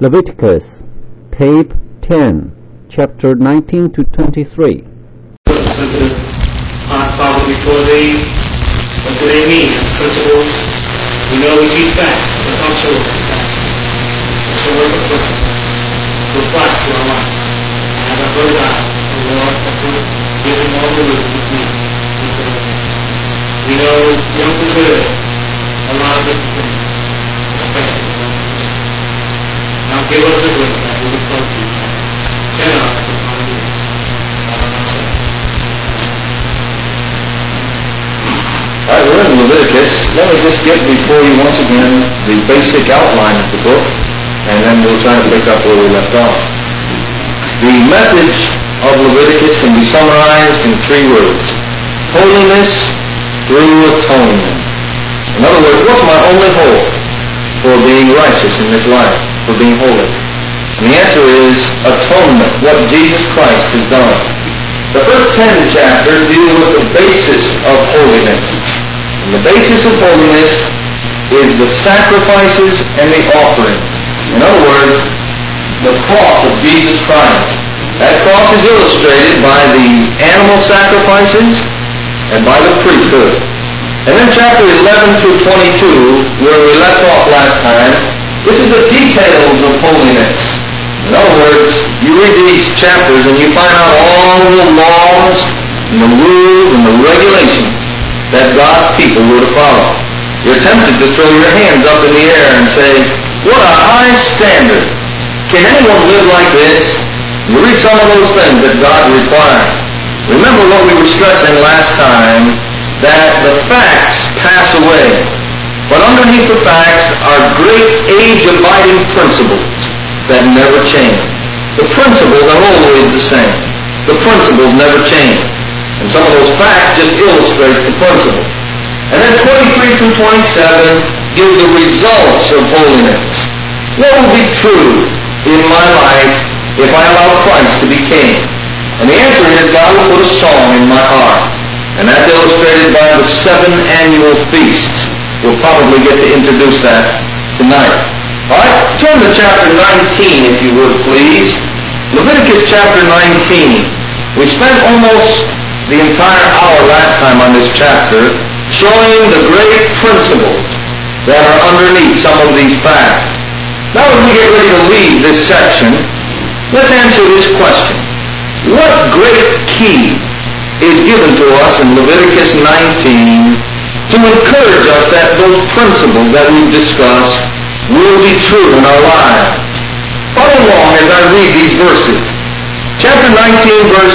Leviticus, tape 10, chapter 19 to 23. Father, before thee, what do they mean? Principles. We know we see facts, but also facts. It's a work of principle. To apply to our life. And as I heard God, the Lord, give him all the wisdom with me. We know young to good, a lot of different things. Now give us the wisdom that we will flow to you. Send us to find you. All right, we're in Leviticus. Let me just get before you once again the basic outline of the book, and then we'll try to pick up where we left off. The message of Leviticus can be summarized in 3 words. Holiness through atonement. In other words, what's my only hope for being righteous in this life, for being holy? And the answer is atonement, what Jesus Christ has done. The first 10 chapters deal with the basis of holiness. And the basis of holiness is the sacrifices and the offerings. In other words, the cross of Jesus Christ. That cross is illustrated by the animal sacrifices and by the priesthood. And then chapter 11 through 22, where we left off last time, this is the details of holiness. In other words, you read these chapters and you find out all the laws and the rules and the regulations that God's people were to follow. You're tempted to throw your hands up in the air and say, what a high standard. Can anyone live like this? You read some of those things that God required. Remember what we were stressing last time, that the facts pass away. But underneath the facts are great age-abiding principles that never change. The principles are always the same. The principles never change. And some of those facts just illustrate the principle. And then 23 through 27 give the results of holiness. What will be true in my life if I allow Christ to be king? And the answer is God will put a song in my heart. And that's illustrated by the 7 annual feasts. We'll probably get to introduce that tonight. All right, turn to chapter 19, if you would, please. Leviticus chapter 19. We spent almost the entire hour last time on this chapter showing the great principles that are underneath some of these facts. Now as we get ready to leave this section, let's answer this question. What great key is given to us in Leviticus 19 to encourage us that those principles that we've discussed will be true in our lives? Follow along as I read these verses. Chapter 19, verse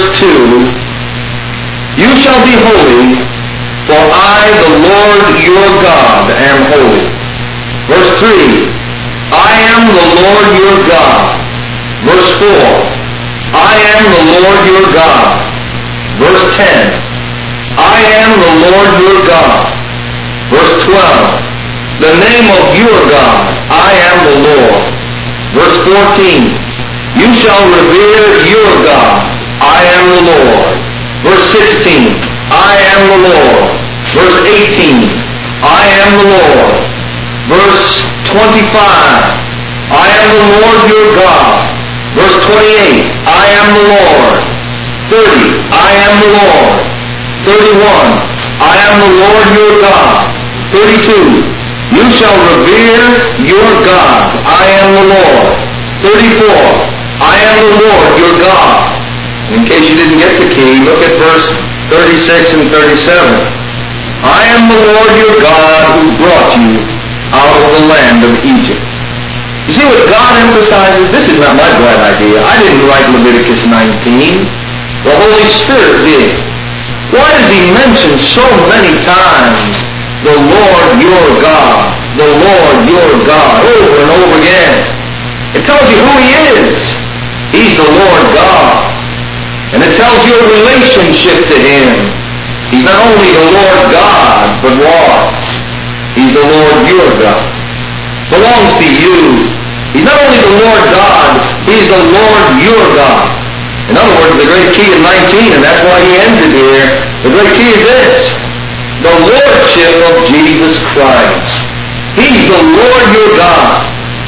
2, you shall be holy, for I, the Lord your God, am holy. Verse 3, I am the Lord your God. Verse 4, I am the Lord your God. Verse 10, I am the Lord your God. Verse 12, the name of your God, I am the Lord. Verse 14, you shall revere your God, I am the Lord. Verse 16, I am the Lord. Verse 18, I am the Lord. Verse 25, I am the Lord your God. Verse 28, I am the Lord. 30, I am the Lord. 31, I am the Lord your God. 32, you shall revere your God, I am the Lord. 34, I am the Lord your God. In case you didn't get the key, look at verse 36 and 37. I am the Lord your God who brought you out of the land of Egypt. You see what God emphasizes? This is not my bright idea. I didn't write Leviticus 19. The Holy Spirit did. Why does he mention so many times the Lord your God, the Lord your God, over and over again? It tells you who he is. He's the Lord God. And it tells you a relationship to him. He's not only the Lord God, but what? He's the Lord your God. Belongs to you. He's not only the Lord God, he's the Lord your God. In other words, the great key in 19, and that's why he ended here, the great key is this: the Lordship of Jesus Christ. He's the Lord your God.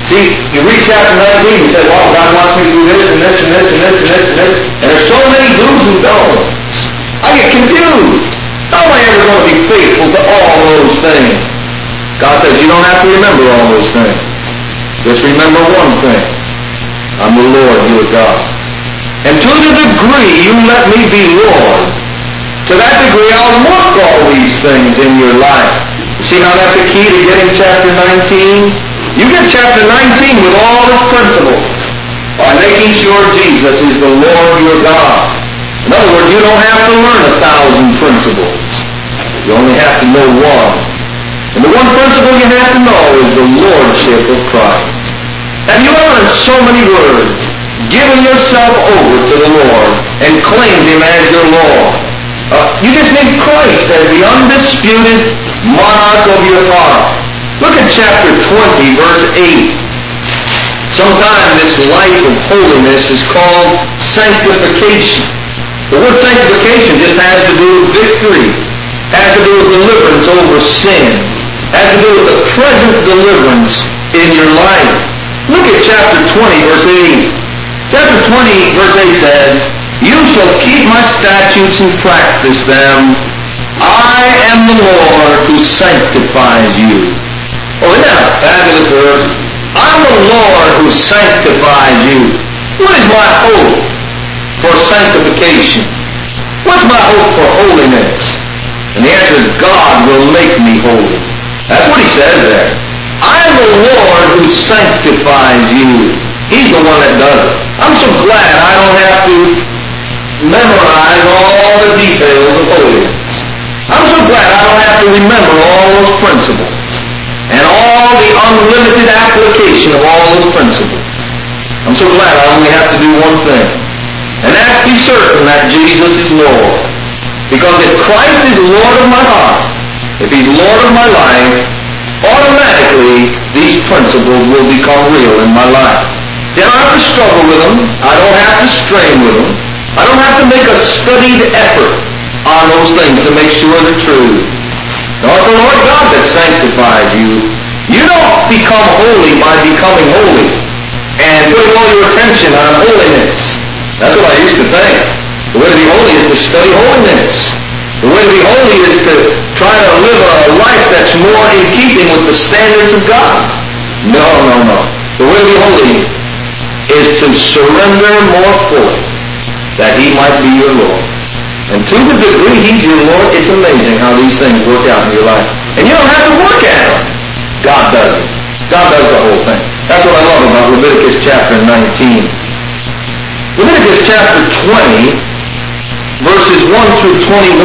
See, you read chapter 19, you say, well, God wants me to do this and this and this and this and this and this. And there's so many do's and don'ts. I get confused. How am I ever going to be faithful to all those things? God says, you don't have to remember all those things. Just remember one thing. I'm the Lord, your God. And to the degree you let me be Lord, to that degree I'll work all these things in your life. See how that's a key to getting chapter 19? You get chapter 19 with all its principles by making sure Jesus is the Lord your God. In other words, you don't have to learn 1,000 principles. You only have to know one. And the one principle you have to know is the Lordship of Christ. Have you ever, in so many words, given yourself over to the Lord and claimed Him as your Lord? You just need Christ as the undisputed monarch of your heart. Look at chapter 20, verse 8. Sometimes this life of holiness is called sanctification. The word sanctification just has to do with victory, has to do with deliverance over sin, has to do with the present deliverance in your life. Look at chapter 20, verse 8. Chapter 20, verse 8 says, you shall keep my statutes and practice them. I am the Lord who sanctifies you. Oh, isn't that a fabulous verse? I'm the Lord who sanctifies you. What is my hope for sanctification? What's my hope for holiness? And the answer is God will make me holy. That's what he says there. I'm the Lord who sanctifies you. He's the one that does it. I'm so glad I don't have to memorize all the details of holiness. I'm so glad I don't have to remember all those principles and all the unlimited application of all those principles. I'm so glad I only have to do one thing, and that's be certain that Jesus is Lord. Because if Christ is Lord of my heart, if He's Lord of my life, automatically these principles will become real in my life. I don't have to struggle with them. I don't have to strain with them. I don't have to make a studied effort on those things to make sure they're true. No, it's the Lord God that sanctifies you. You don't become holy by becoming holy and putting all your attention on holiness. That's what I used to think. The way to be holy is to study holiness. The way to be holy is to try to live a life that's more in keeping with the standards of God. No. The way to be holy is to surrender more fully that He might be your Lord. And to the degree He's your Lord, it's amazing how these things work out in your life. And you don't have to work at them. God does it. God does the whole thing. That's what I love about Leviticus chapter 19. Leviticus chapter 20, verses 1 through 21,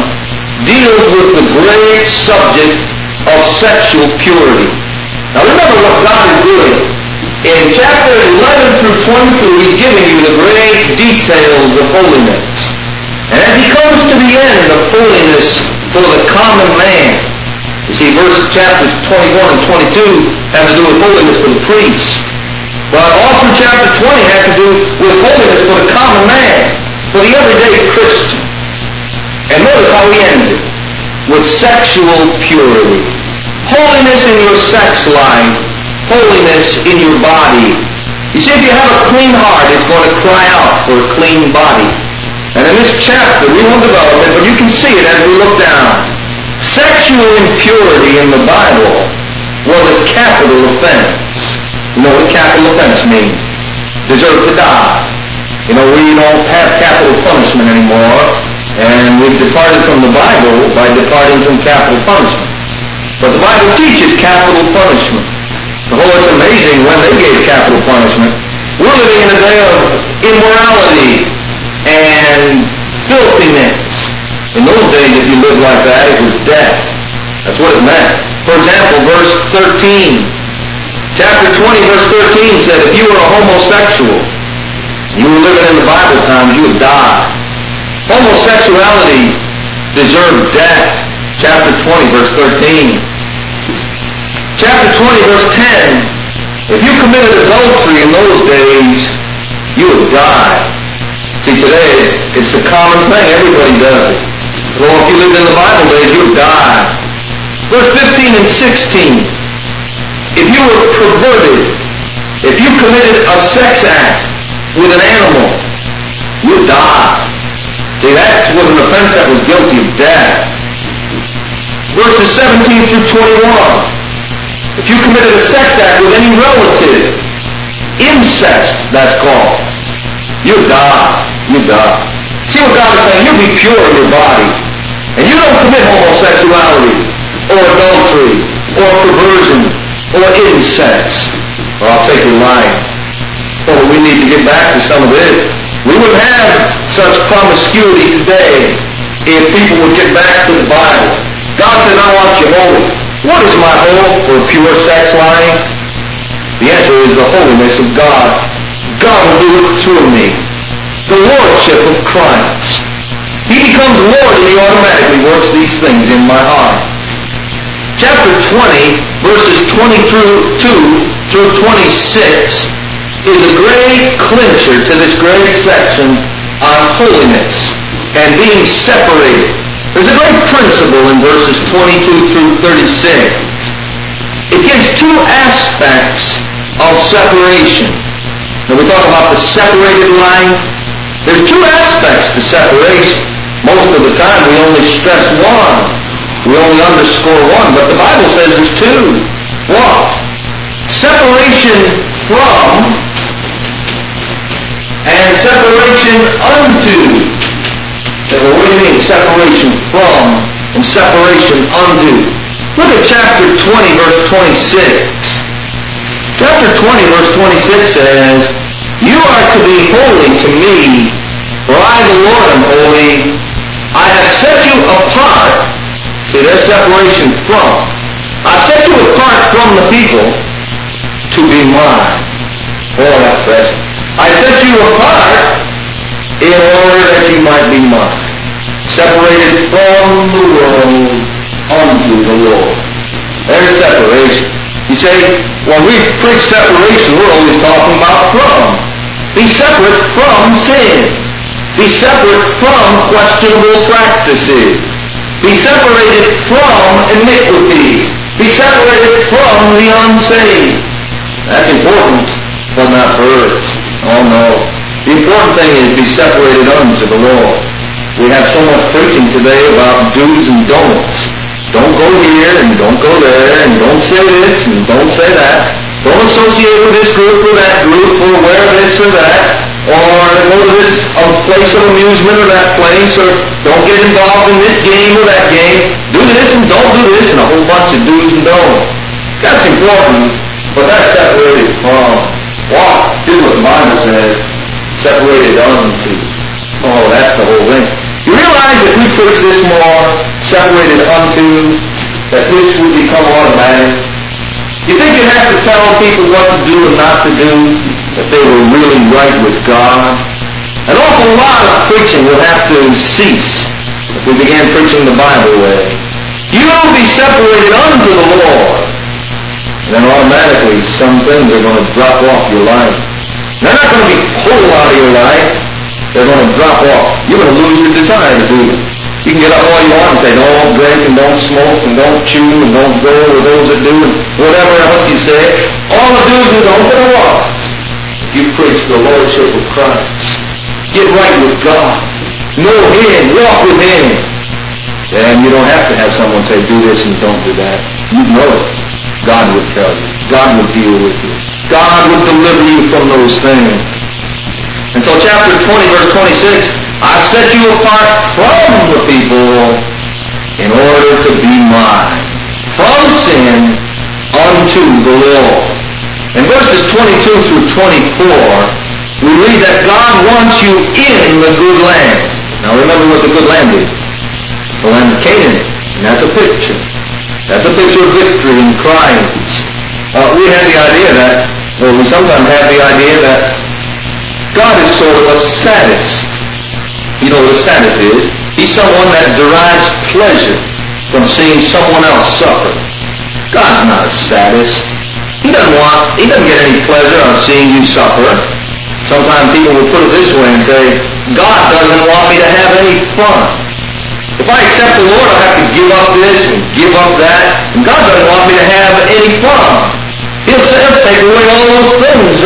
deals with the great subject of sexual purity. Now remember what God is doing. In chapter 11 through 22, He's giving you the great details of holiness. And as He comes to the end of holiness for the common man, you see, chapters 21 and 22 have to do with holiness for the priests. But also chapter 20 has to do with holiness for the common man, for the everyday Christian. And notice how he ends it, with sexual purity. Holiness in your sex life, holiness in your body. You see, if you have a clean heart, it's going to cry out for a clean body. And in this chapter, we won't develop it, but you can see it as we look down. Sexual impurity in the Bible was a capital offense. You know what capital offense means? Deserve to die. You know, we don't have capital punishment anymore, and we've departed from the Bible by departing from capital punishment. But the Bible teaches capital punishment. Oh, it's amazing when they gave capital punishment. We're living in a day of immorality and filthiness. In those days, if you lived like that, it was death. That's what it meant. For example, verse 13. Chapter 20, verse 13 said, if you were a homosexual, you were living in the Bible times, you would die. Homosexuality deserved death. Chapter 20, verse 13. Chapter 20, verse 10. If you committed adultery in those days, you would die. See, today, it's the common thing. Everybody does it. Well, if you lived in the Bible days, you would die. Verse 15 and 16. If you were perverted If you committed a sex act with an animal, you die. See, that was an offense that was guilty of death. Verses 17 through 21. If you committed a sex act with any relative, incest, that's called, you die. You die. See what God is saying? You be pure in your body. And you don't commit homosexuality, or adultery, or perversion, or incest, or I'll take your life. Oh, we need to get back to some of it. We wouldn't have such promiscuity today if people would get back to the Bible. God said, I want you holy. What is my hope for pure sex life? The answer is the holiness of God. God will do it through me. The Lordship of Christ. He becomes Lord and He automatically works these things in my heart. Chapter 20, verses 22 through 26 is a great clincher to this great section on holiness and being separated. There's a great principle in verses 22 through 36. It gives two aspects of separation. When we talk about the separated life, there's two aspects to separation. Most of the time we only stress one. We only underscore one, but the Bible says there's two. What? Separation from and separation unto. Well, what do you mean, separation from and separation unto? Look at chapter 20, verse 26. Chapter 20, verse 26 says, you are to be holy to me, for I, the Lord, am holy. I have set you apart. See, there's separation from. I've set you apart from the people to be mine. Oh, that's precious. I set you apart in order that you might be mine. Separated from the world unto the Lord. There's separation. You say, when we preach separation, we're always talking about from. Be separate from sin. Be separate from questionable practices. Be separated from iniquity. Be separated from the unsaved. That's important, but not first. Oh no. The important thing is be separated unto the Lord. We have so much preaching today about do's and don'ts. Don't go here and don't go there and don't say this and don't say that. Don't associate with this group or that group or wear this or that, or go to this place of amusement or that place, or don't get involved in this game or that game. Do this and don't do this, and a whole bunch of do's and don'ts. That's important, but that's separated from what? Here's what the Bible says. Separated unto. Oh, that's the whole thing. You realize if we preach this more, separated unto, that this would become automatic? You think you'd have to tell people what to do and not to do if they were really right with God? An awful lot of preaching will have to cease if we began preaching the Bible way. You will be separated unto the Lord. Then automatically some things are going to drop off your life. They're not going to be pulled out of your life. They're going to drop off. You're going to lose your desire to do them. You can get up all you want and say, don't drink and don't smoke and don't chew and don't go with those that do and whatever else you say. All the do's and don'ts are what? You preach the Lordship of Christ. Get right with God. Know Him. Walk with Him. And you don't have to have someone say, do this and don't do that. You know it. God would tell you. God would deal with you. God would deliver you from those things. And so chapter 20, verse 26, I've set you apart from the people in order to be mine. From sin unto the Lord. In verses 22 through 24, we read that God wants you in the good land. Now remember what the good land is. The land of Canaan. And that's a picture. That's a picture of victory in Christ. We have the idea that, or we sometimes have the idea that God is sort of a sadist. You know what a sadist is? He's someone that derives pleasure from seeing someone else suffer. God's not a sadist. He doesn't get any pleasure out of seeing you suffer. Sometimes people will put it this way and say, God doesn't want me to have any fun. If I accept the Lord, I'll have to give up this and give up that. And God doesn't want me to have any fun. He'll take away all those things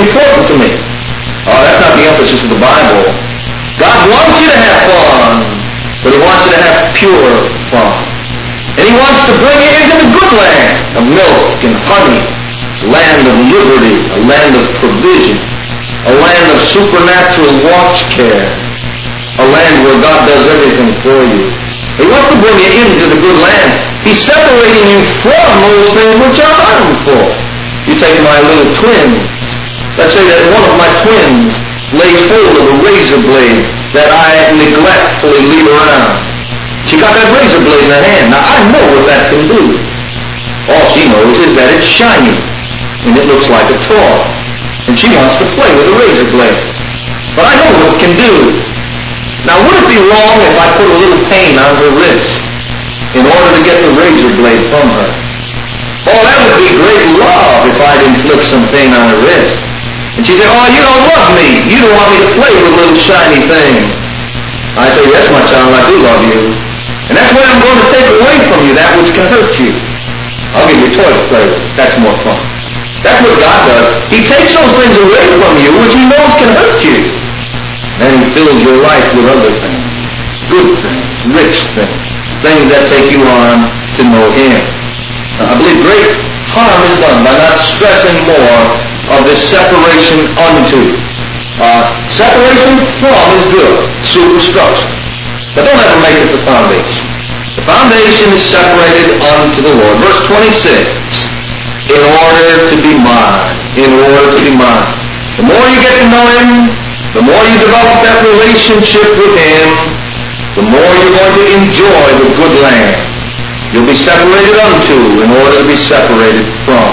important to me. That's not the emphasis of the Bible. God wants you to have fun, but He wants you to have pure fun. And He wants to bring you into the good land of milk and honey, a land of liberty, a land of provision, a land of supernatural watch care, a land where God does everything for you. He wants to bring you into the good land. He's separating you from those things which are harmful. You take my little twin. Let's say that one of my twins lays hold of a razor blade that I neglectfully leave around. She got that razor blade in her hand. Now, I know what that can do. All she knows is that it's shiny, and it looks like a toy. And she wants to play with a razor blade. But I know what it can do. Now, would it be wrong if I put a little pain on her wrist in order to get the razor blade from her? Oh, that would be great love if I'd inflict some pain on her wrist. And she said, oh, you don't love me. You don't want me to play with little shiny things. I say, yes, my child, I do love you. And that's why I'm going to take away from you that which can hurt you. I'll give you a toy to play with. That's more fun. That's what God does. He takes those things away from you which He knows can hurt you. Then He fills your life with other things. Good things, rich things, things that take you on to know Him. Now, I believe great harm is done by not stressing more of this separation unto. Separation from is good, superstructure. But don't ever make it the foundation. The foundation is separated unto the Lord. Verse 26, in order to be mine. In order to be mine. The more you get to know Him, the more you develop that relationship with Him, the more you're going to enjoy the good land. You'll be separated unto in order to be separated from.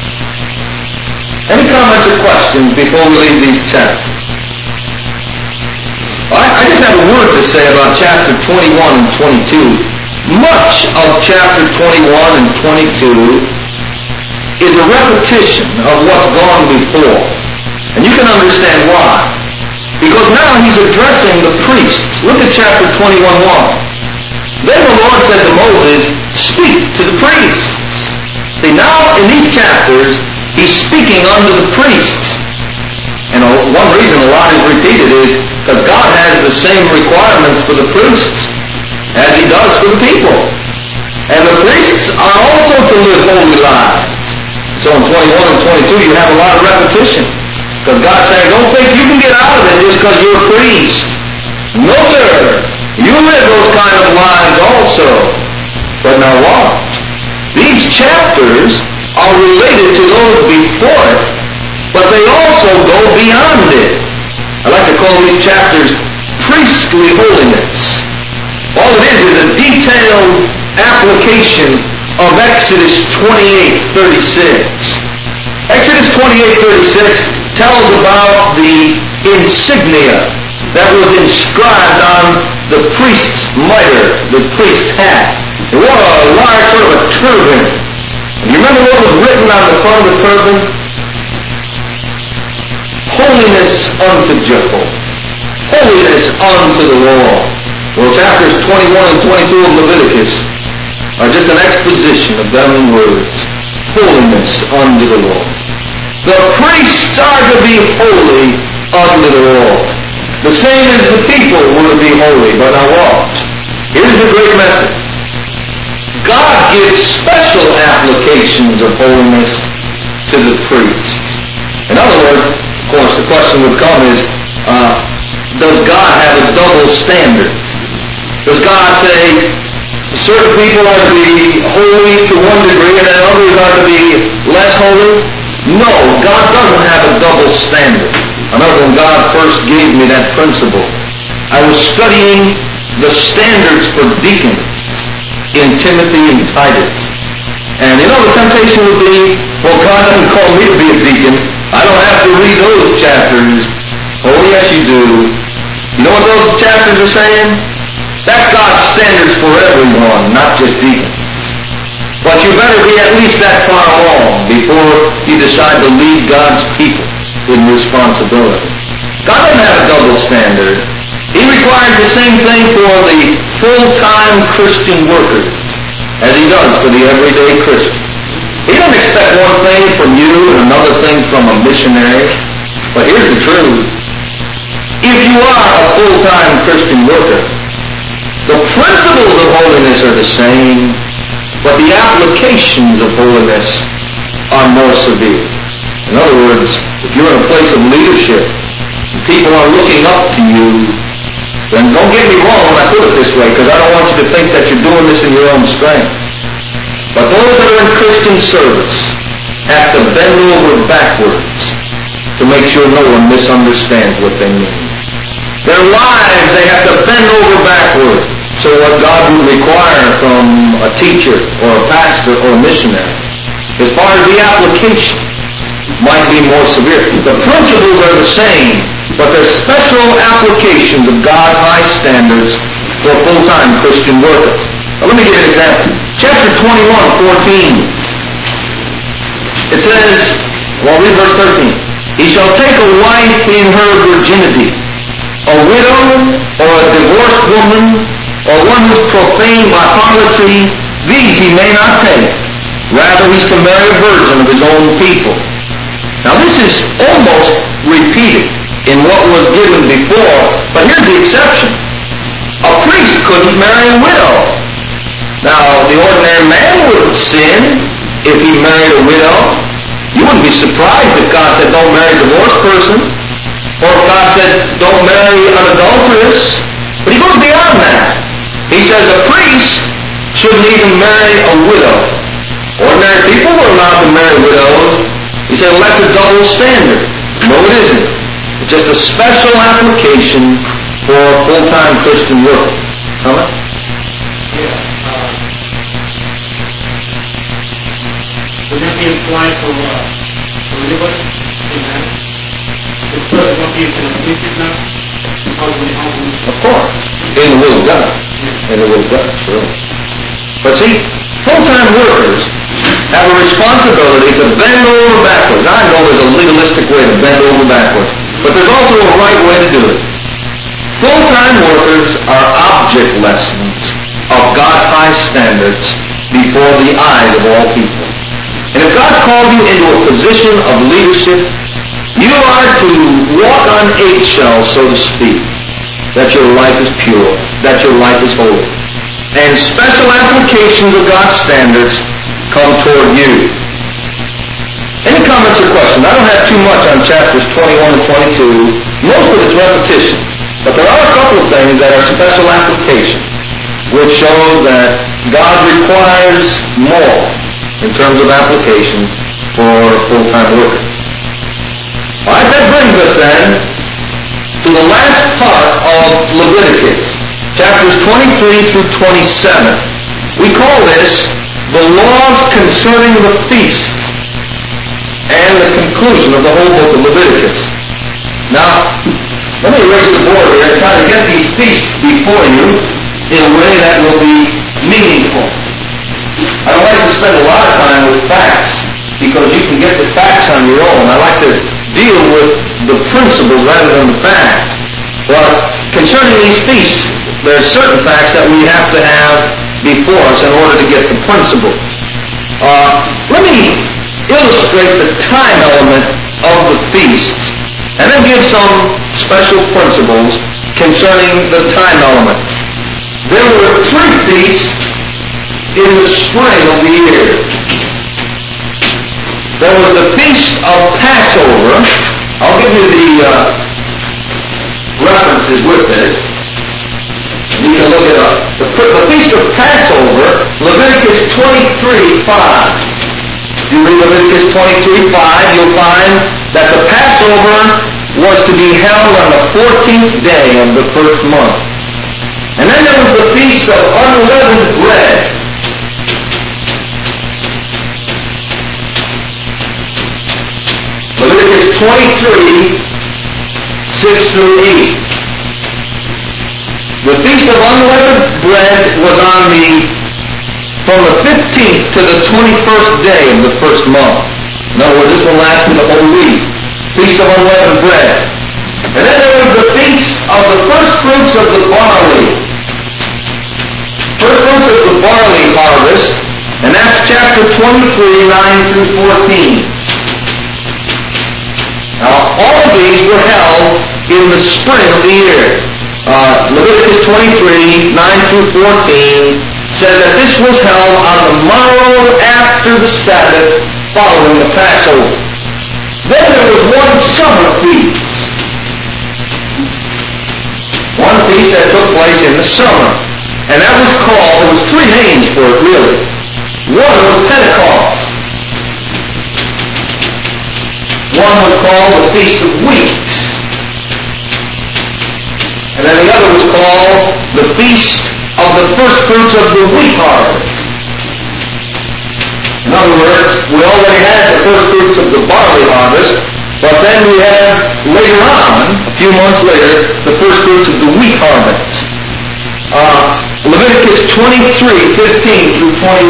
Any comments or questions before we leave these chapters? I just have a word to say about chapter 21 and 22. Much of chapter 21 and 22 is a repetition of what's gone before. And you can understand why. Because now He's addressing the priests. Look at chapter 21:1. Then the Lord said to Moses, speak to the priests. See, now in these chapters, He's speaking unto the priests. And one reason a lot is repeated is because God has the same requirements for the priests as He does for the people. And the priests are also to live holy lives. So in 21 and 22 you have a lot of repetition. Because God's saying, don't think you can get out of it just because you're a priest. No, sir. You live those kind of lives also. But now watch. These chapters are related to those before it, but they also go beyond it. I like to call these chapters priestly holiness. All it is a detailed application of Exodus 28:36. Exodus 28:36 tells about the insignia that was inscribed on the priest's mitre, the priest's hat. It wore a large sort of a turban. And you remember what was written on the front of the turban? Holiness unto Jehovah. Holiness unto the Lord. Well, chapters 21 and 22 of Leviticus are just an exposition of them words. Holiness unto the Lord. The priests are to be holy unto the Lord. The same as the people were to be holy. But now watch. Here's the great message. God gives special applications of holiness to the priests. In other words, of course, the question would come is, does God have a double standard? Does God say certain people are to be holy to one degree and then others are to be less holy? No, God doesn't have a double standard. I remember when God first gave me that principle, I was studying the standards for deacons in Timothy and Titus. And the temptation would be, well, God doesn't call me to be a deacon. I don't have to read those chapters. Oh, yes, you do. You know what those chapters are saying? That's God's standards for everyone, not just deacons. But you better be at least that far along before you decide to lead God's people in responsibility. God doesn't have a double standard. He requires the same thing for the full-time Christian workers as He does for the everyday Christian. He doesn't expect one thing from you and another thing from a missionary. But here's the truth. If you are a full-time Christian worker, the principles of holiness are the same, but the applications of holiness are more severe. In other words, if you're in a place of leadership, and people are looking up to you, then don't get me wrong when I put it this way, because I don't want you to think that you're doing this in your own strength. But those that are in Christian service have to bend over backwards to make sure no one misunderstands what they mean. Their lives, they have to bend over backward. So what God would require from a teacher or a pastor or a missionary, as far as the application, might be more severe. The principles are the same, but there's special applications of God's high standards for a full-time Christian worker. Now, let me give you an example. Chapter 21:14. It says, well, read verse 13. He shall take a wife in her virginity, a widow or a divorced woman, or one who is profaned by harlotry. These he may not take. Rather, he's to marry a virgin of his own people. Now, this is almost repeated in what was given before, but here's the exception. A priest couldn't marry a widow. Now, the ordinary man wouldn't sin if he married a widow. You wouldn't be surprised if God said, don't marry a divorced person, or if God said, don't marry an adulteress. But he goes beyond that. He says a priest shouldn't even marry a widow. Ordinary people were allowed to marry widows. He said, well, that's a double standard. No, it isn't. It's just a special application for full-time Christian work. Comment? Yeah. Would that be applied for everybody? Amen. The person won't be completed now? Of course. In the will of God. In the will of God, sure. But see, full-time workers have a responsibility to bend over backwards. I know there's a legalistic way to bend over backwards, but there's also a right way to do it. Full-time workers are object lessons of God's high standards before the eyes of all people. And if God called you into a position of leadership, you are to walk on eggshells, so to speak, that your life is pure, that your life is holy. And special applications of God's standards come toward you. Any comments or questions? I don't have too much on chapters 21 and 22. Most of it's repetition. But there are a couple of things that are special application, which show that God requires more in terms of application for full-time workers. All right, that brings us then to the last part of Leviticus, chapters 23 through 27. We call this the laws concerning the feasts and the conclusion of the whole book of Leviticus. Now, let me erase the board here and try to get these feasts before you in a way that will be meaningful. I don't like to spend a lot of time with facts because you can get the facts on your own. I like to deal with the principles rather than the facts. But concerning these feasts, there are certain facts that we have to have before us in order to get the principle. Let me illustrate the time element of the feasts and then give some special principles concerning the time element. There were 3 feasts in the spring of the year. There was the Feast of Passover. I'll give you the references with this. You can look it up. The Feast of Passover, Leviticus 23:5. If you read Leviticus 23:5, you'll find that the Passover was to be held on the 14th day of the first month. And then there was the Feast of Unleavened Bread. Leviticus 23, 6 through 8. The Feast of Unleavened Bread was from the 15th to the 21st day of the first month. In other words, this one lasted the whole week. Feast of Unleavened Bread. And then there was the Feast of the First Fruits of the Barley. First Fruits of the Barley Harvest. And that's chapter 23, 9 through 14. Now, all of these were held in the spring of the year. Leviticus 23, 9 through 14, said that this was held on the morrow after the Sabbath following the Passover. Then there was one summer feast. One feast that took place in the summer. And that was called, there was three names for it really. One was Pentecost. One was called the Feast of Weeks. And then the other was called the Feast of the First Fruits of the Wheat Harvest. In other words, we already had the first fruits of the barley harvest, but then we have later on, a few months later, the first fruits of the wheat harvest. Leviticus 23, 15 through 21.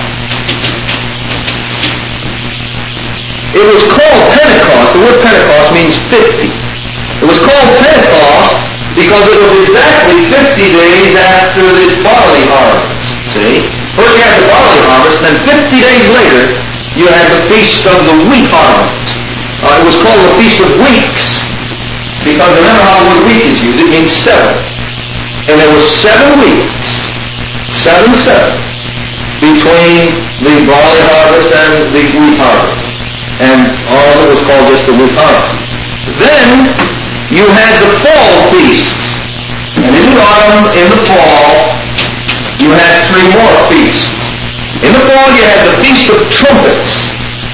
It was called Pentecost. The word Pentecost means 50. It was called Pentecost because it was exactly 50 days after this barley harvest. See? First you had the barley harvest, then 50 days later you had the Feast of the Wheat Harvest. It was called the Feast of Weeks because remember how the word week is used. It means 7. And there were 7 weeks, 7 between the barley harvest and the wheat harvest. And all of it was called just the wheat harvest. Then you had the fall feasts. And in the autumn, in the fall, you had 3 more feasts. In the fall you had the Feast of Trumpets.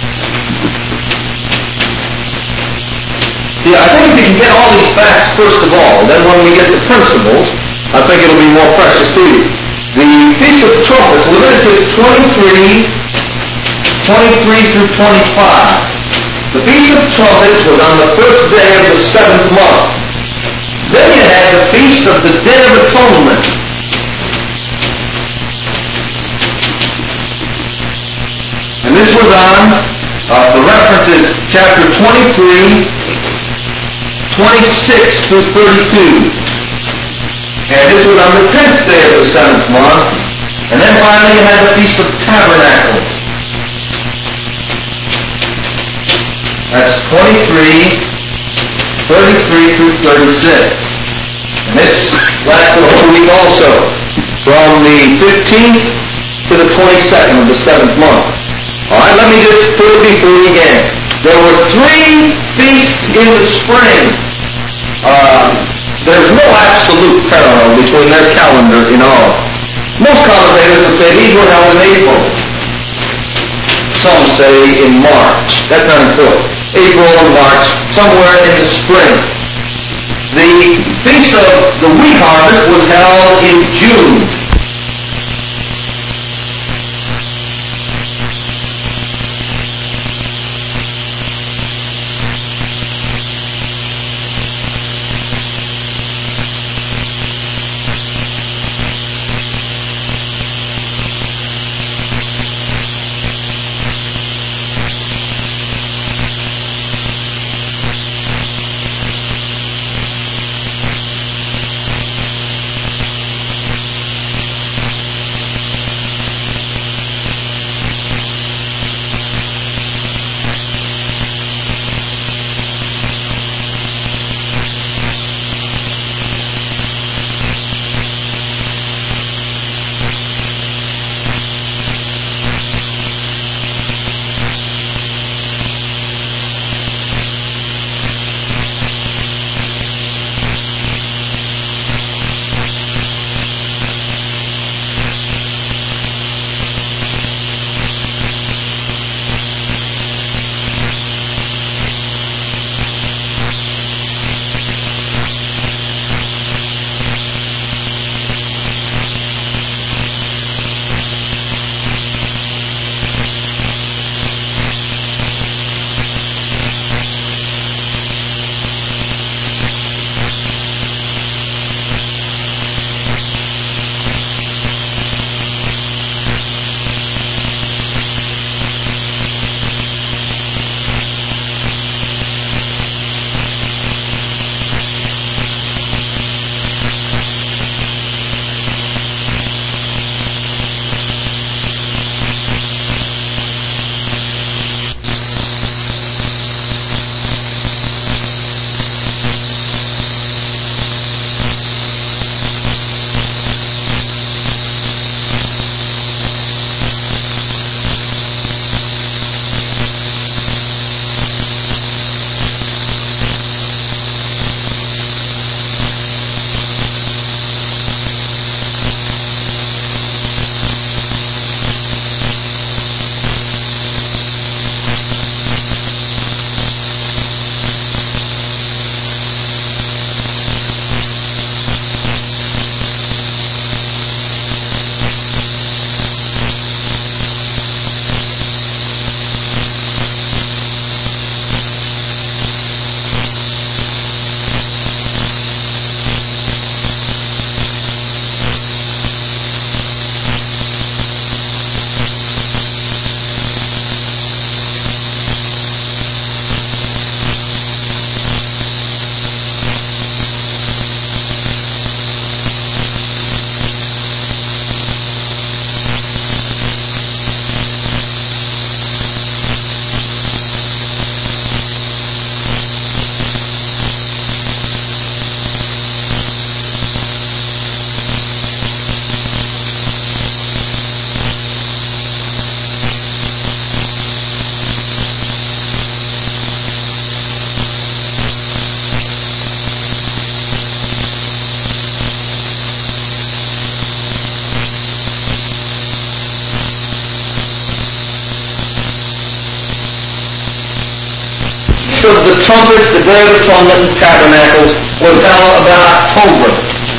See, I think if you can get all these facts first of all, then when we get the principles, I think it'll be more precious to you. The Feast of Trumpets, Leviticus 23 through 25. The Feast of Trumpets was on the first day of the 7th month. Then you had the Feast of the Day of Atonement. And this was on, the reference is chapter 23, 26 through 32. And this was on the 10th day of the 7th month. And then finally you had the Feast of Tabernacles. That's 23, 33 through 36. And this lasted a whole week also. From the 15th to the 22nd of the 7th month. Alright, let me just put it before you again. There were 3 feasts in the spring. There's no absolute parallel between their calendar in all. Most commentators would say these were held in April. Some say in March. That's not important. April or March, somewhere in the spring. The Feast of the Wheat Harvest was held in June. Feast of the Trumpets, the Day of Atonement, and Tabernacles was held about October.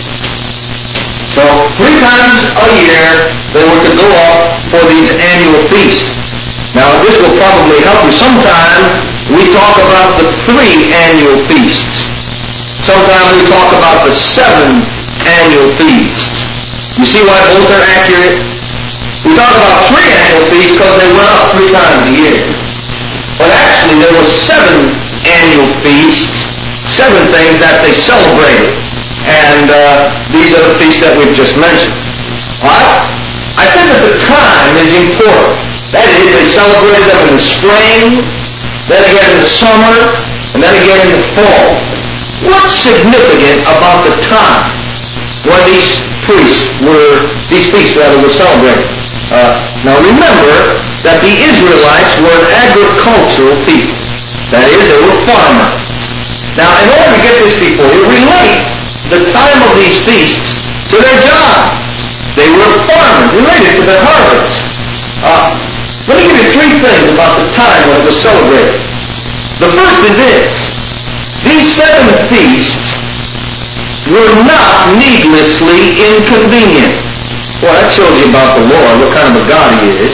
So 3 times a year they were to go off for these annual feasts. Now this will probably help you. Sometime we talk about the 3 annual feasts. Sometimes we talk about the 7 annual feasts. You see why both are accurate? We talk about 3 annual feasts because they went up 3 times a year. But actually there were 7 annual feasts, 7 things that they celebrated. And these are the feasts that we've just mentioned. Alright? I said that the time is important. That is, they celebrated them in the spring, then again in the summer, and then again in the fall. What's significant about the time when these feasts were celebrated? Now remember that the Israelites were an agricultural people. That is, they were farmers. Now in order to get this before you, relate the time of these feasts to their job. They were farmers, related to their harvest. Let me give you 3 things about the time when it was celebrated. The first is this. These 7 feasts were not needlessly inconvenient. Well, that shows you about the Lord, what kind of a God He is.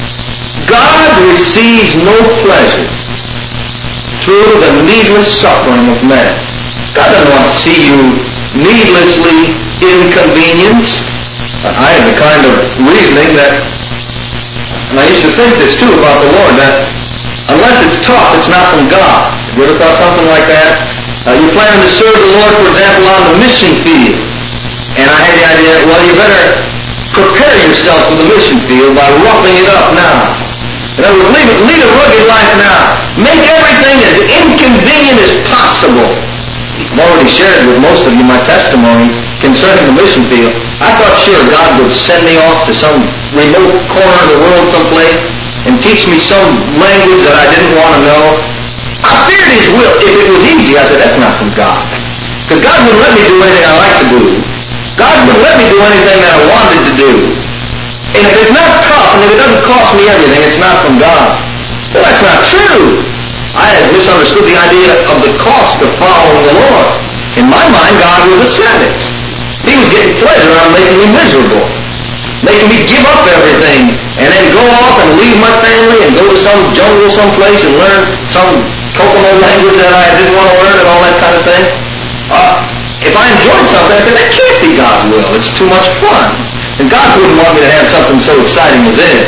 God receives no pleasure through the needless suffering of man. God doesn't want to see you needlessly inconvenienced. I have the kind of reasoning that, and I used to think this too about the Lord, that unless it's tough, it's not from God. Have you ever thought something like that? You're planning to serve the Lord, for example, on the mission field. And I had the idea, well, you better prepare yourself for the mission field by roughing it up now. In other words, lead a rugged life now. Make everything as inconvenient as possible. I've already shared with most of you my testimony concerning the mission field. I thought sure God would send me off to some remote corner of the world someplace and teach me some language that I didn't want to know. I feared His will. If it was easy, I said, that's not from God. Because God wouldn't let me do anything I like to do. God wouldn't let me do anything that I wanted to do. And if it's not tough and if it doesn't cost me everything, it's not from God. Well, that's not true. I had misunderstood the idea of the cost of following the Lord. In my mind, God was a sadist. He was getting pleasure out of making me miserable, making me give up everything, and then go off and leave my family and go to some jungle someplace and learn some Kokomo language that I didn't want to learn and all that kind of thing. If I enjoyed something, I said, that can't be God's will. It's too much fun. And God wouldn't want me to have something so exciting as this.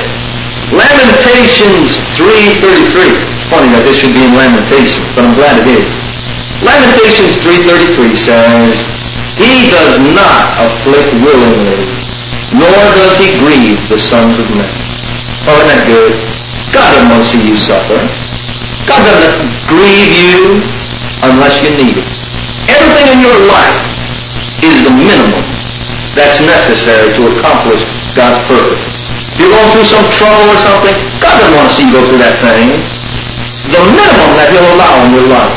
Lamentations 3:33. Funny that this should be in Lamentations, but I'm glad it is. Lamentations 3:33 says, He does not afflict willingly, nor does He grieve the sons of men. Oh, isn't that good? God doesn't want to see you suffer. God doesn't grieve you unless you need it. Everything in your life is the minimum that's necessary to accomplish God's purpose. If you're going through some trouble or something, God doesn't want to see you go through that thing. The minimum that He'll allow in your life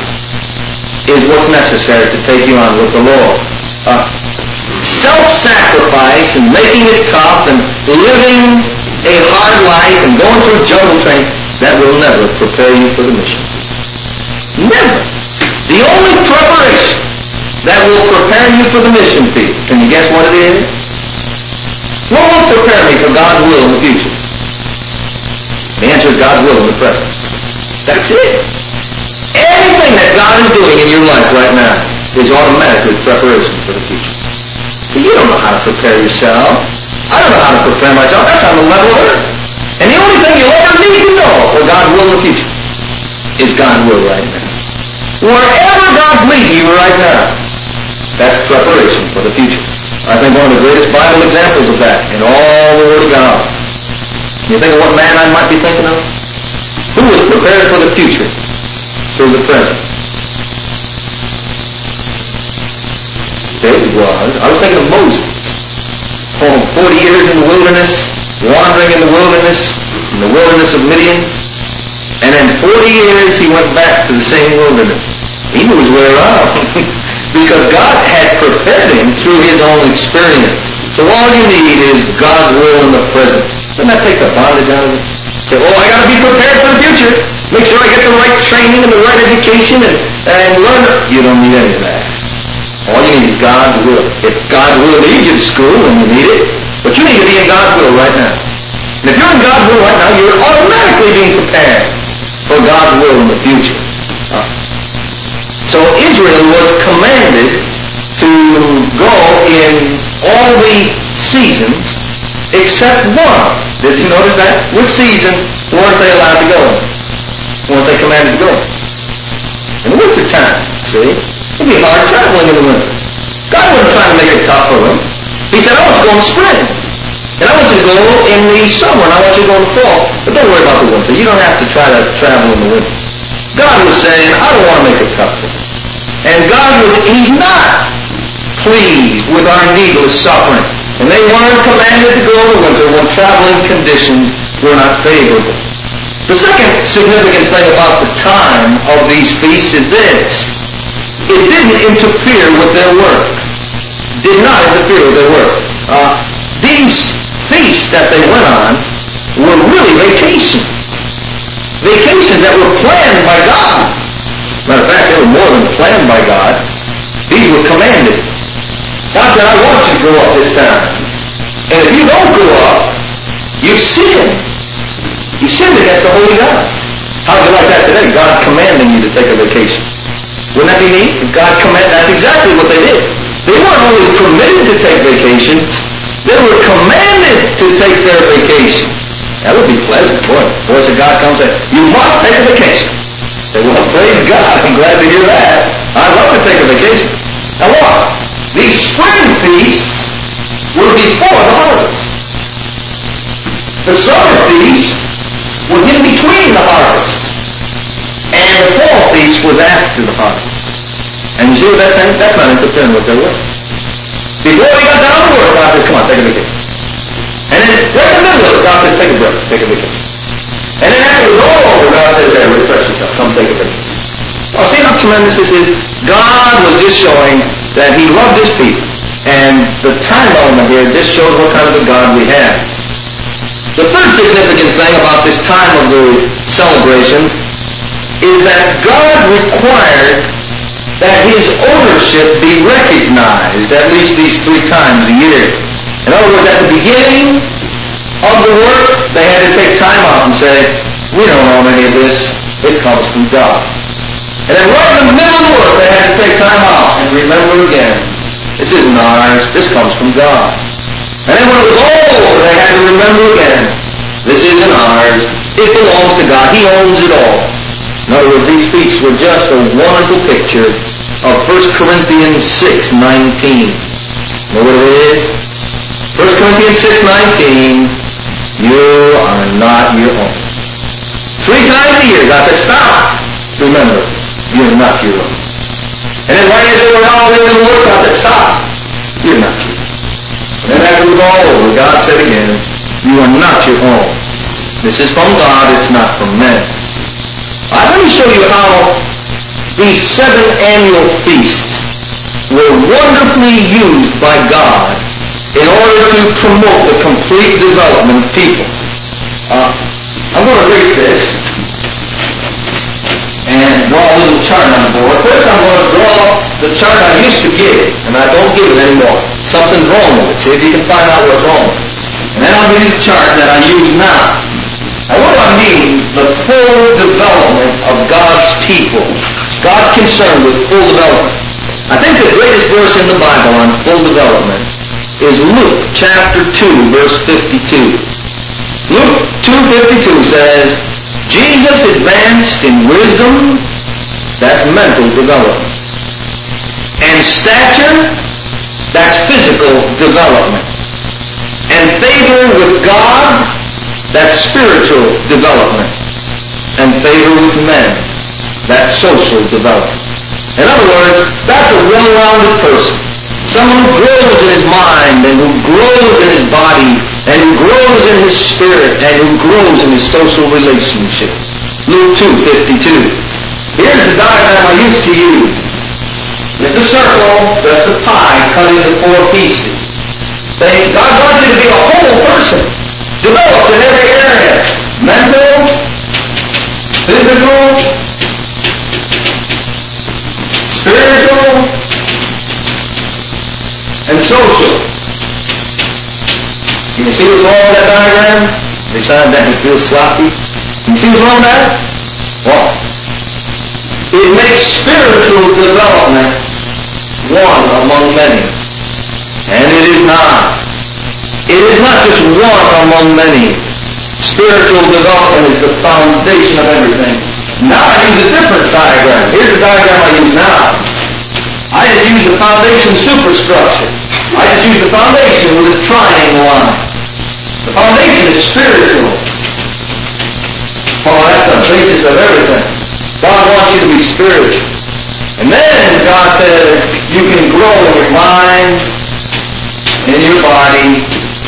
is what's necessary to take you on with the Lord. Self-sacrifice and making it tough and living a hard life and going through jungle training, that will never prepare you for the mission. Never. The only preparation that will prepare you for the mission field, can you guess what it is? What will prepare me for God's will in the future? The answer is God's will in the present. That's it. Everything that God is doing in your life right now is automatically preparation for the future. You don't know how to prepare yourself. I don't know how to prepare myself. That's on the level of earth. And the only thing you'll ever need to know for God's will in the future is God's will right now. Wherever God's leading you right now, that's preparation for the future. I think one of the greatest Bible examples of that in all the Word of God. You think of what man I might be thinking of? Who was prepared for the future through the present? David was. I was thinking of Moses. 40 years in the wilderness, wandering in the wilderness of Midian. And in 40 years he went back to the same wilderness. He knew his way around. Because God had prepared him through His own experience. So all you need is God's will in the present. Doesn't that take the bondage out of it? Say, I got to be prepared for the future. make sure I get the right training and the right education and learn. You don't need any of that. All you need is God's will. If God will lead you to school, then you need it. But you need to be in God's will right now. And if you're in God's will right now, you're automatically being prepared for God's will in the future. So Israel was commanded to go in all the seasons except one. Did you notice that? Which season weren't they allowed to go in? Weren't they commanded to go in? In the winter time, see? It'd be hard traveling in the winter. God wasn't trying to make it tough for them. He said, I want you to go in the spring. And I want you to go in the summer, and I want you to go in the fall. But don't worry about the winter. You don't have to try to travel in the winter. God was saying, I don't want to make it tough for you. And He's not pleased with our needless suffering. And they weren't commanded to go in the winter when traveling conditions were not favorable. The second significant thing about the time of these feasts is this. It didn't interfere with their work. Did not interfere with their work. These feasts that they went on were really vacations. Vacations that were planned by God. Matter of fact, they were more than planned by God. These were commanded. God said, I want you to go up this time. And if you don't go up, you've sinned. You've sinned against the Holy God. How would you like that today? God commanding you to take a vacation. Wouldn't that be neat? That's exactly what they did. They weren't only permitted to take vacations, they were commanded to take their vacation. That would be pleasant. Boy, the voice of God comes and says, you must take a vacation. Say, well, praise God. I'm glad to hear that. I'd love to take a vacation. Now what? These spring feasts were before the harvest. The summer feast was in between the harvest. And the fall feast was after the harvest. And you see what that's saying? That's not interfering with their work. Before they got down to work, God says, come on, take a vacation. And then right in the middle of it, God says, take a break, take a vacation. And then after it's all over, God says, hey, refresh yourself, come take a vacation. Well, see how tremendous this is? God was just showing that He loved His people. And the time element here just shows what kind of a God we have. The third significant thing about this time of the celebration is that God required that His ownership be recognized at least these 3 times a year. In other words, at the beginning of the work, they had to take time out and say, we don't own any of this. It comes from God. And then right in the middle of the work, they had to take time out and remember again, this isn't ours. This comes from God. And then when it was all over, they had to remember again, this isn't ours. It belongs to God. He owns it all. In other words, these feasts were just a wonderful picture of 1 Corinthians 6:19. Know what it is? 1 Corinthians 6:19, you are not your own. 3 times a year, God said, stop. Remember, you're not your own. And then right as they were all in the work, God said, stop. You're not your own. And then after it was all over, God said again, you are not your own. This is from God, it's not from men. Let me show you how these 7 annual feasts were wonderfully used by God in order to promote the complete development of people. I'm going to erase this and draw a little chart on the board. First I'm going to draw the chart I used to give, and I don't give it anymore. Something's wrong with it. See if you can find out what's wrong with it. And then I'll give you the chart that I use now. Now what do I mean? The full development of God's people. God's concerned with full development. I think the greatest verse in the Bible on full development is Luke chapter 2, verse 52. Luke 2:52 says, Jesus advanced in wisdom, that's mental development, and stature, that's physical development, and favor with God, that's spiritual development, and favor with men, that's social development. In other words, that's a well-rounded person. Someone who grows in his mind, and who grows in his body, and who grows in his spirit, and who grows in his social relationship. Luke 2:52. Here's the diagram I used to use. It's a circle, that's a pie cut into 4 pieces. Saying, God wants you to be a whole person, developed in every area. Mental, physical, spiritual, and social. Can you see what's wrong with that diagram? Besides that, it feels sloppy. Can you see what's wrong with that? What? It makes spiritual development one among many. And it is not. It is not just one among many. Spiritual development is the foundation of everything. Now I use a different diagram. Here's the diagram I use now. I just use the foundation superstructure. I just use the foundation with a triangle line. The foundation is spiritual. Oh, that's the basis of everything. God wants you to be spiritual. And then God says you can grow in your mind, in your body,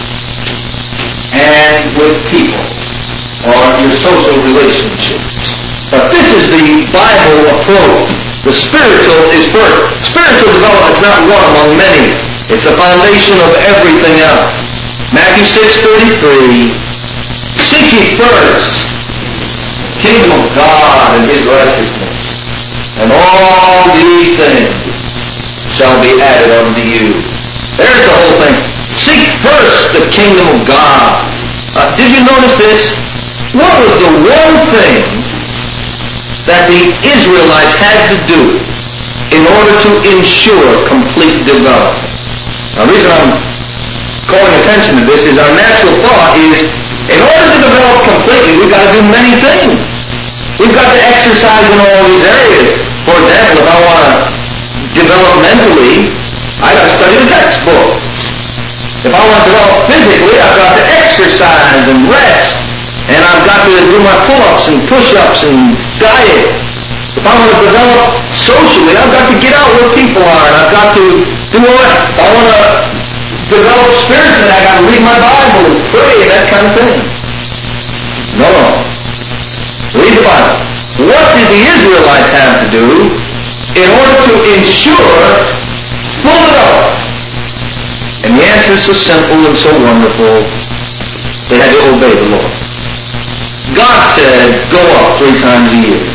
and with people, or your social relationships. But this is the Bible approach. The spiritual is first. Spiritual development is not one among many. It's a foundation of everything else. Matthew 6:33, seek ye first the kingdom of God and His righteousness, and all these things shall be added unto you. There's the whole thing. Seek first the kingdom of God. Did you notice this? What was the one thing that the Israelites had to do in order to ensure complete development? Now, the reason I'm calling attention to this is our natural thought is, in order to develop completely, we've got to do many things. We've got to exercise in all these areas. For example, if I want to develop mentally, I've got to study the textbook. If I want to develop physically, I've got to exercise and rest. And I've got to do my pull-ups and push-ups and diet. If I want to develop socially, I've got to get out where people are, and I've got to do all that. If I want to develop spiritually, I've got to read my Bible and pray, that kind of thing. No. Read the Bible. What did the Israelites have to do in order to ensure full development? And the answer is so simple and so wonderful. They had to obey the Lord. God said, go up 3 times a year.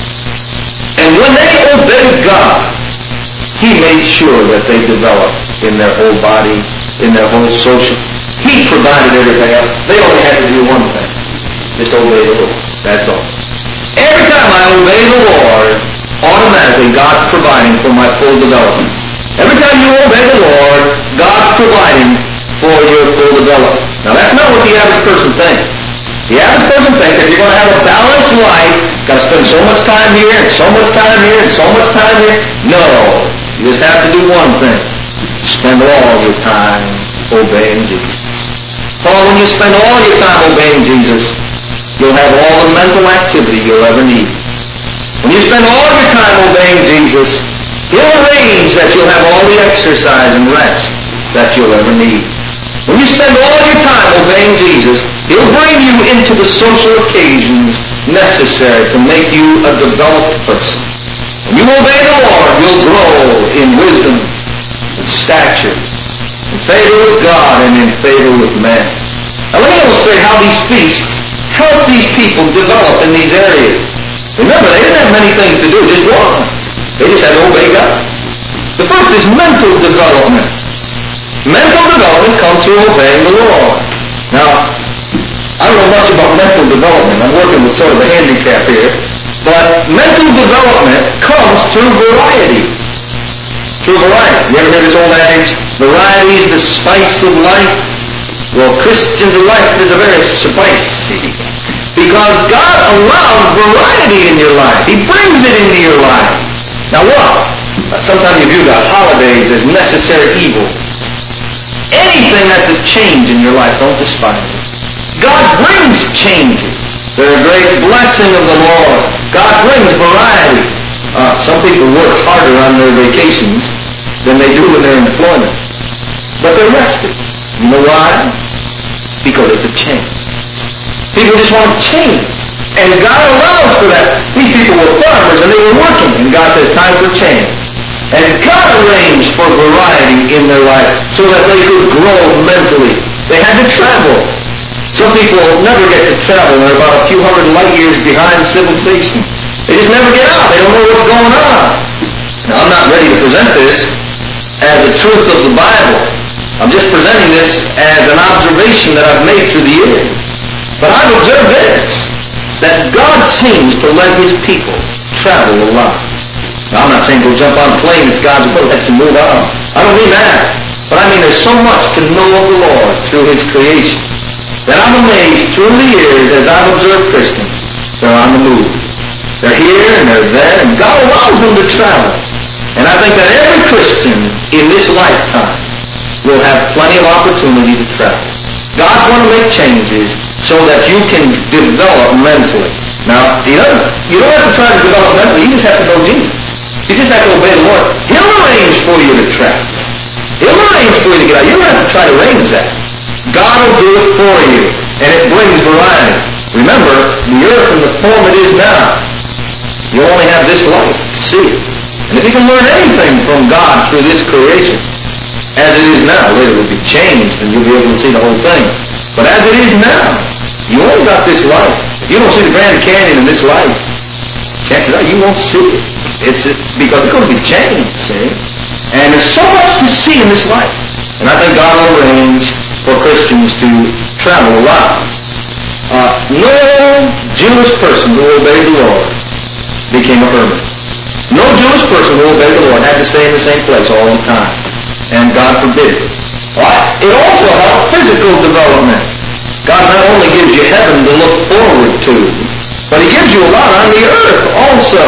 And when they obeyed God, He made sure that they developed in their whole body, in their whole social. He provided everything else. They only had to do one thing. Just obey the Lord. That's all. Every time I obey the Lord, automatically God's providing for my full development. Every time you obey the Lord, God's providing for your full development. Now that's not what the average person thinks. The average person thinks if you're going to have a balanced life, got to spend so much time here and so much time here and so much time here. No. You just have to do one thing. Spend all your time obeying Jesus. Paul, when you spend all your time obeying Jesus, you'll have all the mental activity you'll ever need. When you spend all your time obeying Jesus, He'll arrange that you'll have all the exercise and rest that you'll ever need. When you spend all your time obeying Jesus, He'll bring you into the social occasions necessary to make you a developed person. When you obey the Lord, you'll grow in wisdom and stature, in favor with God and in favor with man. Now let me illustrate how these feasts help these people develop in these areas. Remember, they didn't have many things to do, just one. They just had to obey God. The first is mental development. Mental development comes through obeying the Lord. Now, I don't know much about mental development. I'm working with sort of a handicap here. But mental development comes through variety. Through variety. You ever hear this old adage, variety is the spice of life? Well, Christians in life is a very spicy. Because God allows variety in your life. He brings it into your life. Now what? Sometimes you view the holidays as necessary evil. Anything that's a change in your life, don't despise it. God brings changes. They're a great blessing of the Lord. God brings variety. Some people work harder on their vacations than they do in their employment. But they're rested. You know why? Because it's a change. People just want to change. And God allows for that. These people were farmers and they were working. And God says, time for change. And God arranged for variety in their life so that they could grow mentally. They had to travel. Some people never get to travel. They're about a few hundred light years behind civilization. They just never get out. They don't know what's going on. Now, I'm not ready to present this as the truth of the Bible. I'm just presenting this as an observation that I've made through the years. But I've observed this, that God seems to let His people travel a lot. Now, I'm not saying go jump on a plane. It's God's will that you move on. I don't mean that. But I mean there's so much to know of the Lord through His creation that I'm amazed through the years as I've observed Christians. They're on the move. They're here and they're there, and God allows them to travel. And I think that every Christian in this lifetime will have plenty of opportunity to travel. God's going to make changes so that you can develop mentally. Now, you don't have to try to develop mentally. You just have to know Jesus. You just have to obey the Lord. He'll arrange for you to travel. He'll arrange for you to get out. You don't have to try to arrange that. God will do it for you. And it brings variety. Remember, the earth in the form it is now, you only have this life to see it. And if you can learn anything from God through this creation, as it is now, later it will be changed and you'll be able to see the whole thing. But as it is now, you only got this life. If you don't see the Grand Canyon in this life, chances are you won't see it. It's because it's going to be changed, see? And there's so much to see in this life. And I think God will arrange for Christians to travel a lot. No Jewish person who obeyed the Lord became a hermit. No Jewish person who obeyed the Lord had to stay in the same place all the time. And God forbid it. It also helped physical development. God not only gives you heaven to look forward to, but He gives you a lot on the earth also.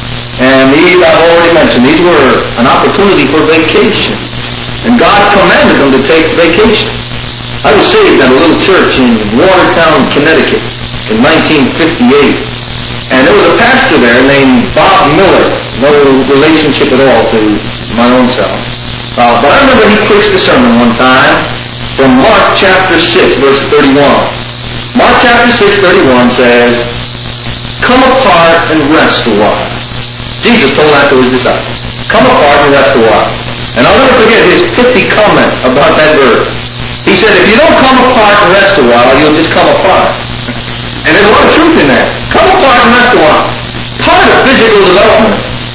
And these, I've already mentioned, these were an opportunity for vacation. And God commanded them to take vacation. I was saved at a little church in Watertown, Connecticut in 1958. And there was a pastor there named Bob Miller. No relationship at all to my own self. But I remember he preached a sermon one time from Mark chapter 6, verse 31. Mark chapter 6, 31 says, "Come apart and rest a while." Jesus told that to His disciples. Come apart and rest a while. And I'll never forget his pithy comment about that verse. He said, if you don't come apart and rest a while, you'll just come apart. And there's a lot of truth in that. Come apart and rest a while. Part of physical development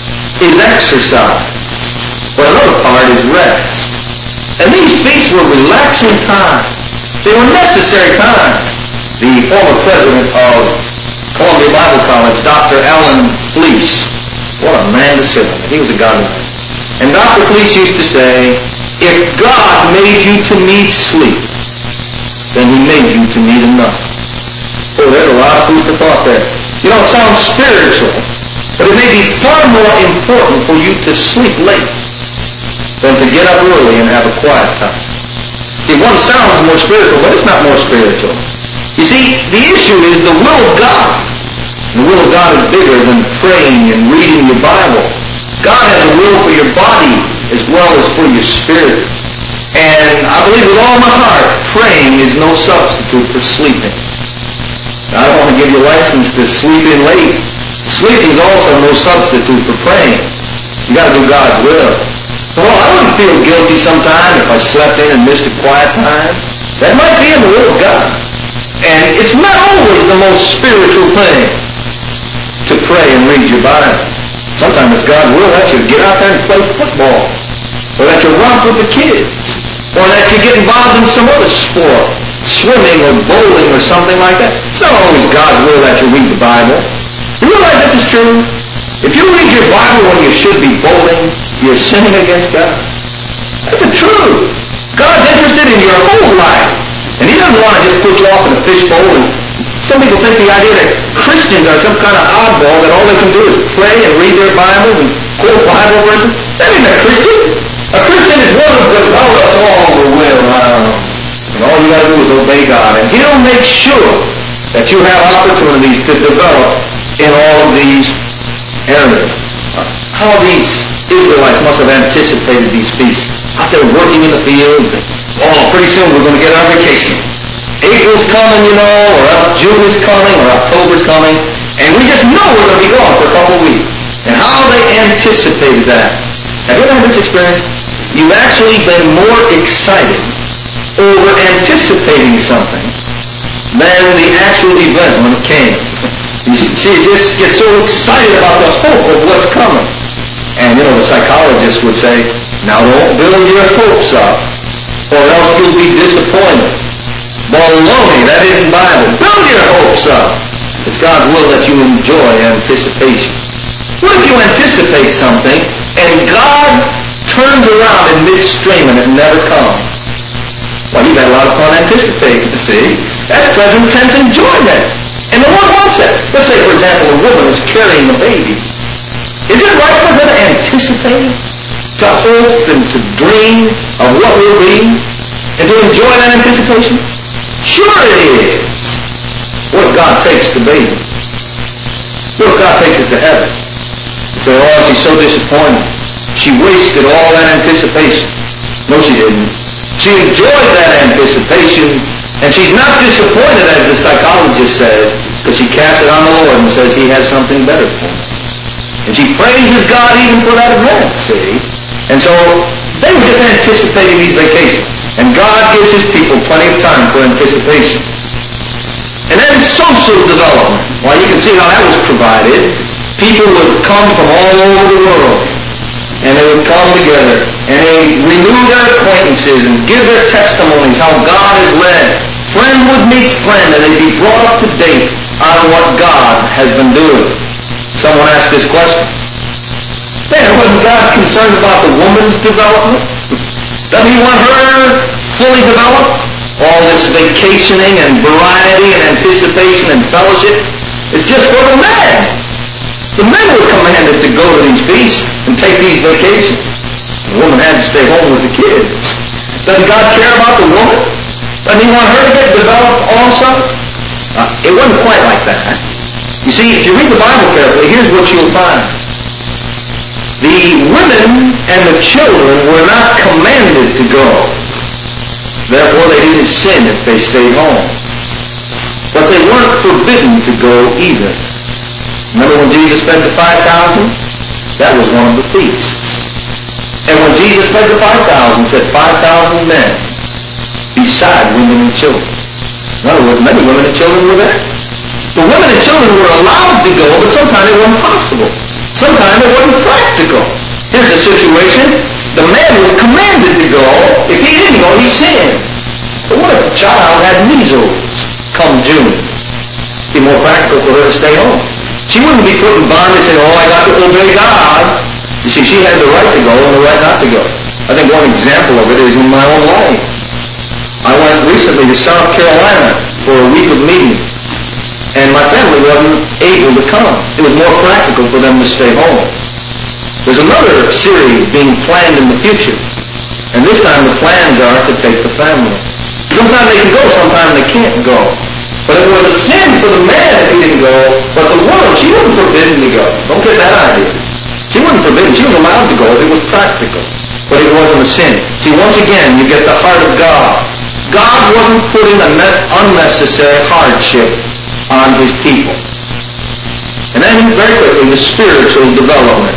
is exercise. But another part is rest. And these feasts were relaxing times. They were necessary times. The former president of Columbia Bible College, Dr. Alan Fleece, what a man to sit on. He was a godly man. And Dr. Fleece used to say, if God made you to need sleep, then He made you to need enough. Oh, there's a lot of food for thought there. You know, it sounds spiritual, but it may be far more important for you to sleep late than to get up early and have a quiet time. See, one sounds more spiritual, but it's not more spiritual. You see, the issue is the will of God. The will of God is bigger than praying and reading your Bible. God has a will for your body as well as for your spirit. And I believe with all my heart, praying is no substitute for sleeping. I don't want to give you a license to sleep in late. Sleeping is also no substitute for praying. You got to do God's will. Well, I wouldn't feel guilty sometime if I slept in and missed a quiet time. That might be in the will of God. And it's not always the most spiritual thing to pray and read your Bible. Sometimes it's God's will that you get out there and play football, or that you romp with the kids, or that you get involved in some other sport, swimming or bowling or something like that. It's not always God's will that you read the Bible. You realize this is true? If you read your Bible when you should be bowling, you're sinning against God. That's the truth. God's interested in your whole life. And He doesn't want to just put you off in a fishbowl. And some people think the idea that Christians are some kind of oddball, that all they can do is pray and read their Bibles and quote Bible verses. That ain't a Christian. A Christian is one of the all the way around. And all you got to do is obey God. And He'll make sure that you have opportunities to develop in all of these areas. How these Israelites must have anticipated these feasts. Out there working in the fields. Pretty soon we're going to get our vacation. April's coming, you know, or else June is coming, or October's coming. And we just know we're going to be gone for a couple of weeks. And how they anticipated that. Have you ever had this experience? You've actually been more excited over anticipating something than the actual event when it came. She just gets so excited about the hope of what's coming. And, the psychologist would say, now don't build your hopes up, or else you'll be disappointed. Baloney, that isn't Bible. Build your hopes up. It's God's will that you enjoy anticipation. What if you anticipate something, and God turns around in midstream and it never comes? Well, you've had a lot of fun anticipating, see? That's present tense enjoyment. And the Lord wants that. Let's say, for example, a woman is carrying a baby. Is it right for her to anticipate, to hope, and to dream of what will be, and to enjoy that anticipation? Sure it is. What if God takes the baby? What if God takes it to heaven? You say, oh, she's so disappointed. She wasted all that anticipation. No, she didn't. She enjoyed that anticipation, and she's not disappointed, as the psychologist says, because she casts it on the Lord and says He has something better for her. And she praises God even for that event, see? And so they were just anticipating these vacations. And God gives His people plenty of time for anticipation. And then social development. Well, you can see how that was provided. People would come from all over the world. And they would come together. And they renew their acquaintances and give their testimonies how God has led. Friend would meet friend, and they'd be brought up to date on what God has been doing. Someone asked this question. Man, wasn't God concerned about the woman's development? Doesn't He want her fully developed? All this vacationing and variety and anticipation and fellowship is just for the men. The men were commanded to go to these feasts and take these vacations. The woman had to stay home with the kids. Doesn't God care about the woman? Doesn't He want her to get developed also? It wasn't quite like that. You see, if you read the Bible carefully, here's what you'll find. The women and the children were not commanded to go. Therefore, they didn't sin if they stayed home. But they weren't forbidden to go either. Remember when Jesus fed the 5,000? That was one of the feasts. And when Jesus fed the 5,000, said 5,000 men, beside women and children. In other words, many women and children were there. The women and children were allowed to go, but sometimes it wasn't possible. Sometimes it wasn't practical. Here's a situation. The man was commanded to go. If he didn't go, he sinned. But what if a child had measles come June? It'd be more practical for her to stay home. She wouldn't be put in bondage saying, oh, I got to obey God. You see, she had the right to go and the right not to go. I think one example of it is in my own life. I went recently to South Carolina for a week of meetings. And my family wasn't able to come. It was more practical for them to stay home. There's another series being planned in the future. And this time the plans are to take the family. Sometimes they can go, sometimes they can't go. But it was a sin for the man if he didn't go, but the woman, she wasn't forbidden to go. Don't get that idea. She wasn't forbidden. She was allowed to go if it was practical. But it wasn't a sin. See, once again, you get the heart of God. God wasn't putting unnecessary hardship on His people. And then, very quickly, the spiritual development.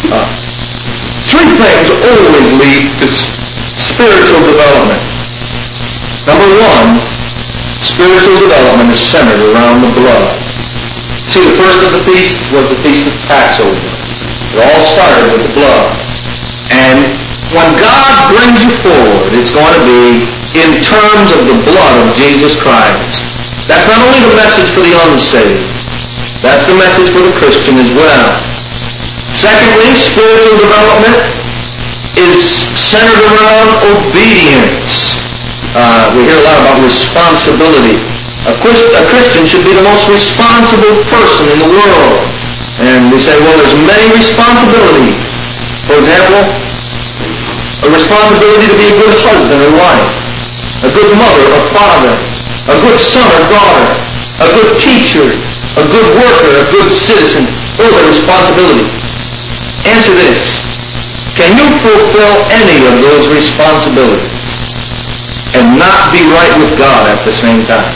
Three things always lead to spiritual development. Number one, spiritual development is centered around the blood. See, the first of the feasts was the Feast of Passover. It all started with the blood. And when God brings you forward, it's going to be in terms of the blood of Jesus Christ. That's not only the message for the unsaved. That's the message for the Christian as well. Secondly, spiritual development is centered around obedience. We hear a lot about responsibility. A Christian should be the most responsible person in the world. And we say, well, there's many responsibilities. For example, a responsibility to be a good husband or wife, a good mother or father, a good son or daughter, a good teacher, a good worker, a good citizen. Those are responsibilities. Answer this. Can you fulfill any of those responsibilities and not be right with God at the same time?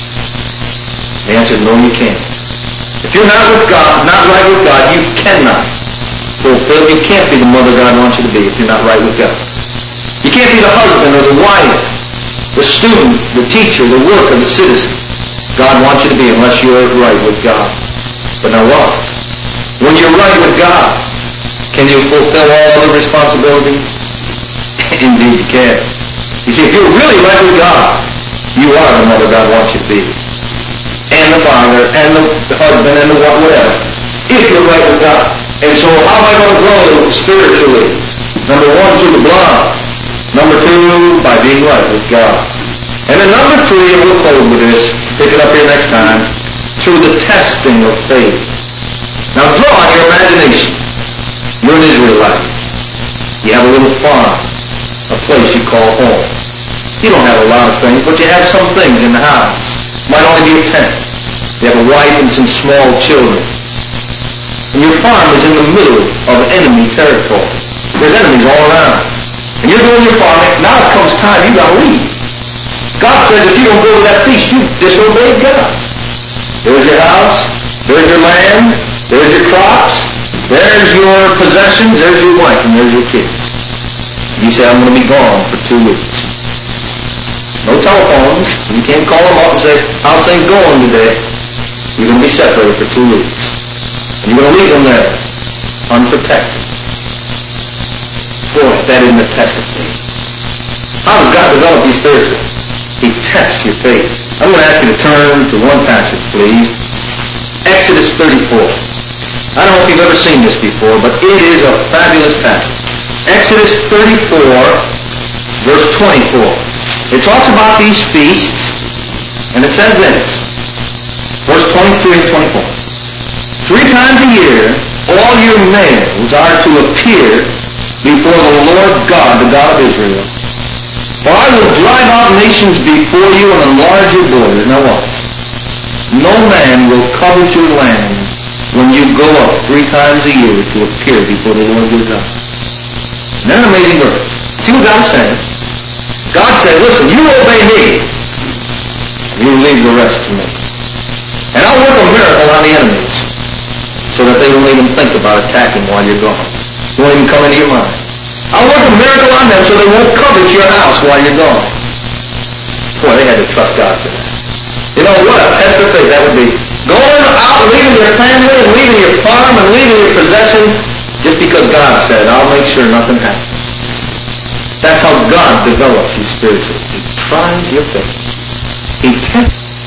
The answer is no, you can't. If you're not with God, not right with God, you cannot fulfill. You can't be the mother God wants you to be if you're not right with God. You can't be the husband or the wife, the student, the teacher, the worker, the citizen. God wants you to be unless you're right with God. But now what? When you're right with God, can you fulfill all other responsibilities? Indeed you can. You see, if you're really right with God, you are the mother God wants you to be. And the father, and the husband, and the whatever. If you're right with God. And so how am I going to grow spiritually? Number one, through the blood. Number two, by being right with God. And then number three, and we'll close with this, pick it up here next time, through the testing of faith. Now draw on your imagination. You're an Israelite. You have a little farm, a place you call home. You don't have a lot of things, but you have some things in the house. Might only be a tent. You have a wife and some small children. And your farm is in the middle of enemy territory. There's enemies all around. And you're doing your farming. Now it comes time, you got to leave. God says if you don't go to that feast, you disobeyed God. There's your house. There's your land. There's your crops. There's your possessions. There's your wife. And there's your kids. And you say, I'm going to be gone for 2 weeks. No telephones. You can't call them up and say, how's things going today? You're going to be separated for 2 weeks. And you're going to leave them there, unprotected. Boy, that isn't a test of faith. How does God develop you spiritually? He tests your faith. I'm going to ask you to turn to one passage, please. Exodus 34. I don't know if you've ever seen this before, but it is a fabulous passage. Exodus 34, verse 24. It talks about these feasts, and it says this, verse 23 and 24. 3 times a year, all your males are to appear before the Lord God, the God of Israel. For I will drive out nations before you and enlarge your borders. Now watch. No man will covet your land when you go up 3 times a year to appear before the Lord your God. Isn't that an amazing verse? See what God is saying? God said, listen, you obey me. You leave the rest to me. And I'll work a miracle on the enemies so that they won't even think about attacking while you're gone. It won't even come into your mind. I'll work a miracle on them so they won't covet your house while you're gone. Boy, they had to trust God for that. You know, what a test of faith that would be. Going out, leaving your family, and leaving your farm, and leaving your possessions, just because God said, I'll make sure nothing happens. That's how God develops you spiritually. He tries your faith. He tests